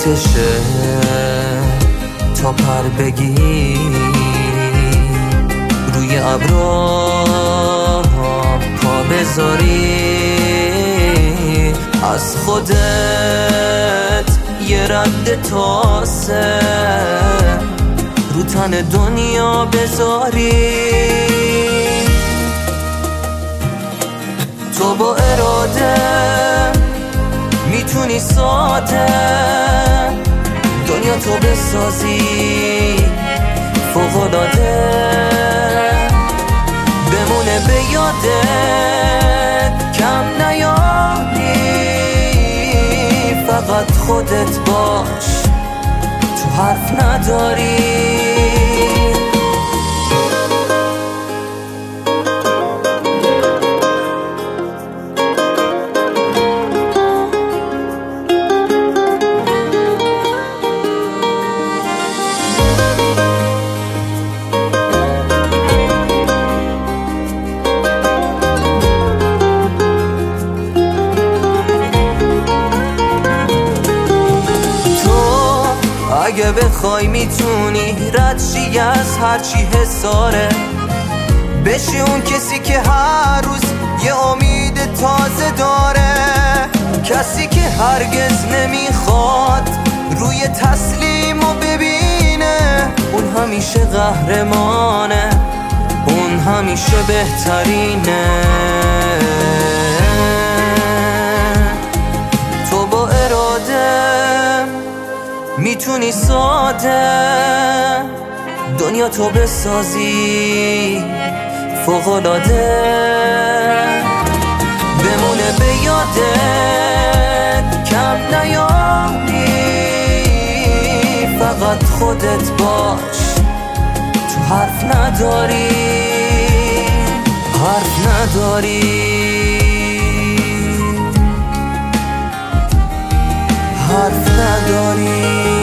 وقتشه تا پر بگی روی ابرا پا بذاری، از خودت یه رد تاسه رو تن دنیا بذاری. تو با اراده میتونی ساده دنیا تو بسازی فوق‌العاده، بمونه به یادت کم نیاری، فقط خودت باش تو حرف نداری. اگه بخوای میتونی رد شی از هرچی حساره، بشی اون کسی که هر روز یه امید تازه داره، کسی که هرگز نمیخواد روی تسلیمو ببینه، اون همیشه قهرمانه، اون همیشه بهترینه. تو با اراده میتونی ساده دنیا تو بسازی فوق‌العاده، بمونه به یادت کم نیاری، فقط خودت باش تو حرف نداری، حرف نداری، حرف نداری.